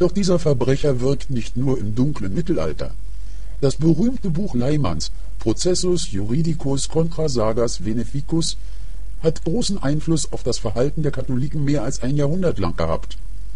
Doch dieser Verbrecher wirkt nicht nur im dunklen Mittelalter. Das berühmte Buch Leimanns, Processus Juridicus contra sagas Veneficus, hat großen Einfluss auf das Verhalten der Katholiken mehr als ein Jahrhundert lang gehabt.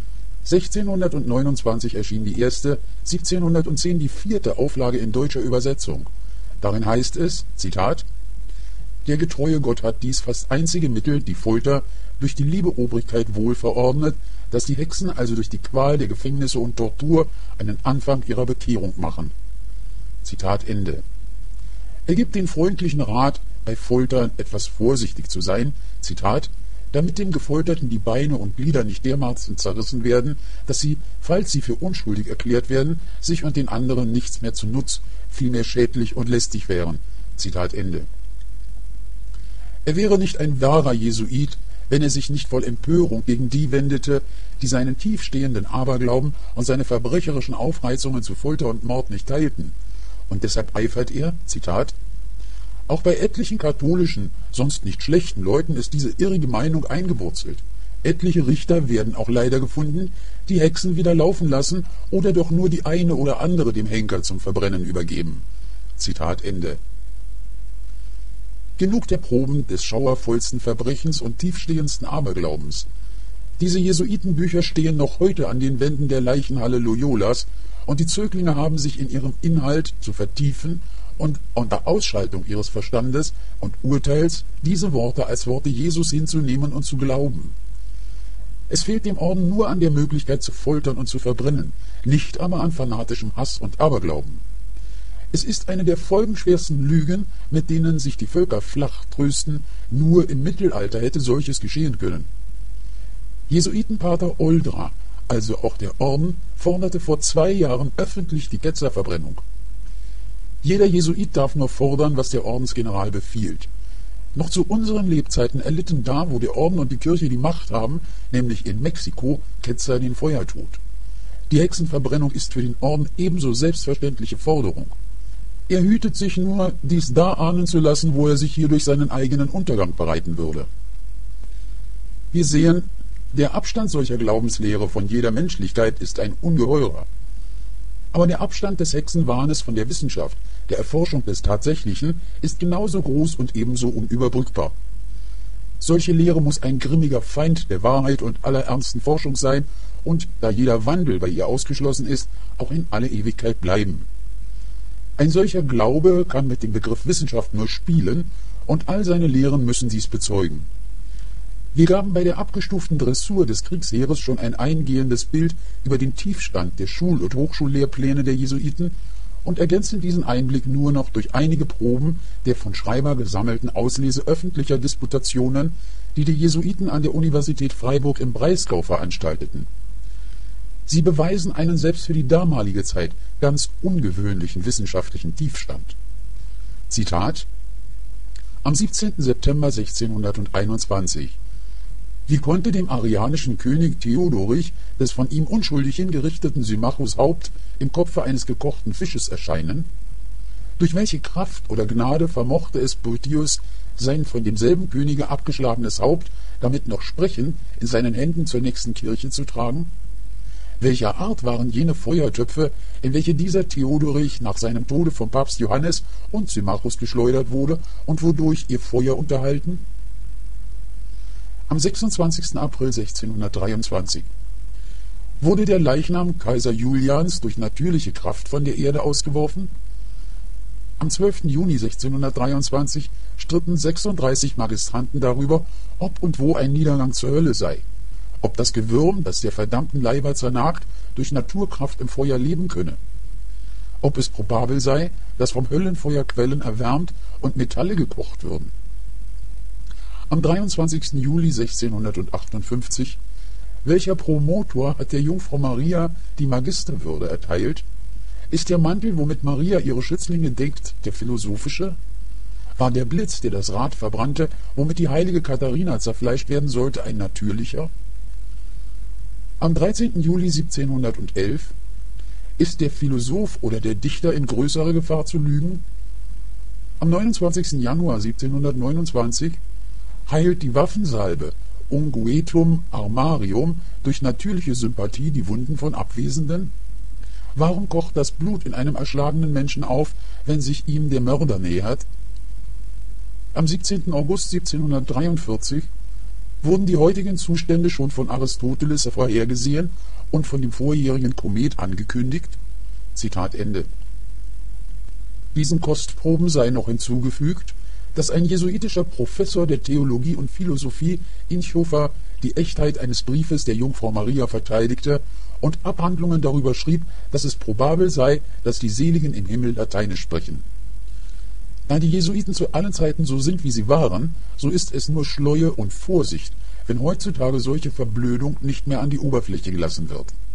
1629 erschien die erste, 1710 die vierte Auflage in deutscher Übersetzung. Darin heißt es, Zitat, »Der getreue Gott hat dies fast einzige Mittel, die Folter, durch die liebe Obrigkeit wohl verordnet, dass die Hexen also durch die Qual der Gefängnisse und Tortur einen Anfang ihrer Bekehrung machen.« Zitat Ende. Er gibt den freundlichen Rat, bei Foltern etwas vorsichtig zu sein, Zitat, damit dem Gefolterten die Beine und Glieder nicht dermaßen zerrissen werden, dass sie, falls sie für unschuldig erklärt werden, sich und den anderen nichts mehr zu Nutz, vielmehr schädlich und lästig wären. Zitat Ende. Er wäre nicht ein wahrer Jesuit, wenn er sich nicht voll Empörung gegen die wendete, die seinen tiefstehenden Aberglauben und seine verbrecherischen Aufreizungen zu Folter und Mord nicht teilten. Und deshalb eifert er, Zitat, auch bei etlichen katholischen, sonst nicht schlechten Leuten ist diese irrige Meinung eingewurzelt. Etliche Richter werden auch leider gefunden, die Hexen wieder laufen lassen oder doch nur die eine oder andere dem Henker zum Verbrennen übergeben. Zitat Ende. Genug der Proben des schauervollsten Verbrechens und tiefstehendsten Aberglaubens. Diese Jesuitenbücher stehen noch heute an den Wänden der Leichenhalle Loyolas, und die Zöglinge haben sich in ihrem Inhalt zu vertiefen und unter Ausschaltung ihres Verstandes und Urteils diese Worte als Worte Jesus hinzunehmen und zu glauben. Es fehlt dem Orden nur an der Möglichkeit zu foltern und zu verbrennen, nicht aber an fanatischem Hass und Aberglauben. Es ist eine der folgenschwersten Lügen, mit denen sich die Völker flach trösten, nur im Mittelalter hätte solches geschehen können. Jesuitenpater Oldra, also auch der Orden, forderte vor 2 Jahren öffentlich die Ketzerverbrennung. Jeder Jesuit darf nur fordern, was der Ordensgeneral befiehlt. Noch zu unseren Lebzeiten erlitten da, wo der Orden und die Kirche die Macht haben, nämlich in Mexiko, Ketzer den Feuertod. Die Hexenverbrennung ist für den Orden ebenso selbstverständliche Forderung. Er hütet sich nur, dies da ahnen zu lassen, wo er sich hier durch seinen eigenen Untergang bereiten würde. Wir sehen, der Abstand solcher Glaubenslehre von jeder Menschlichkeit ist ein ungeheurer. Aber der Abstand des Hexenwahnes von der Wissenschaft, der Erforschung des Tatsächlichen, ist genauso groß und ebenso unüberbrückbar. Solche Lehre muss ein grimmiger Feind der Wahrheit und aller ernsten Forschung sein und, da jeder Wandel bei ihr ausgeschlossen ist, auch in alle Ewigkeit bleiben. Ein solcher Glaube kann mit dem Begriff Wissenschaft nur spielen, und all seine Lehren müssen dies bezeugen. Wir gaben bei der abgestuften Dressur des Kriegsheeres schon ein eingehendes Bild über den Tiefstand der Schul- und Hochschullehrpläne der Jesuiten und ergänzen diesen Einblick nur noch durch einige Proben der von Schreiber gesammelten Auslese öffentlicher Disputationen, die die Jesuiten an der Universität Freiburg im Breisgau veranstalteten. Sie beweisen einen selbst für die damalige Zeit ganz ungewöhnlichen wissenschaftlichen Tiefstand. Zitat: Am 17. September 1621 Wie konnte dem arianischen König Theodorich des von ihm unschuldig hingerichteten Symmachus Haupt im Kopfe eines gekochten Fisches erscheinen? Durch welche Kraft oder Gnade vermochte es Boethius, sein von demselben Könige abgeschlagenes Haupt, damit noch sprechend, in seinen Händen zur nächsten Kirche zu tragen? Welcher Art waren jene Feuertöpfe, in welche dieser Theodorich nach seinem Tode vom Papst Johannes und Symmachus geschleudert wurde und wodurch ihr Feuer unterhalten? Am 26. April 1623 wurde der Leichnam Kaiser Julians durch natürliche Kraft von der Erde ausgeworfen. Am 12. Juni 1623 stritten 36 Magistranten darüber, ob und wo ein Niedergang zur Hölle sei, ob das Gewürm, das der verdammten Leiber zernagt, durch Naturkraft im Feuer leben könne, ob es probabel sei, dass vom Höllenfeuer Quellen erwärmt und Metalle gekocht würden. Am 23. Juli 1658, welcher Promotor hat der Jungfrau Maria die Magisterwürde erteilt? Ist der Mantel, womit Maria ihre Schützlinge deckt, der philosophische? War der Blitz, der das Rad verbrannte, womit die heilige Katharina zerfleischt werden sollte, ein natürlicher? Am 13. Juli 1711 ist der Philosoph oder der Dichter in größerer Gefahr zu lügen? Am 29. Januar 1729 heilt die Waffensalbe Unguentum Armarium durch natürliche Sympathie die Wunden von Abwesenden? Warum kocht das Blut in einem erschlagenen Menschen auf, wenn sich ihm der Mörder nähert? Am 17. August 1743 wurden die heutigen Zustände schon von Aristoteles vorhergesehen und von dem vorjährigen Komet angekündigt. Zitat Ende. Diesen Kostproben sei noch hinzugefügt, dass ein jesuitischer Professor der Theologie und Philosophie Inchhofer die Echtheit eines Briefes der Jungfrau Maria verteidigte und Abhandlungen darüber schrieb, dass es probabel sei, dass die Seligen im Himmel Lateinisch sprechen. Da die Jesuiten zu allen Zeiten so sind, wie sie waren, so ist es nur Schleue und Vorsicht, wenn heutzutage solche Verblödung nicht mehr an die Oberfläche gelassen wird.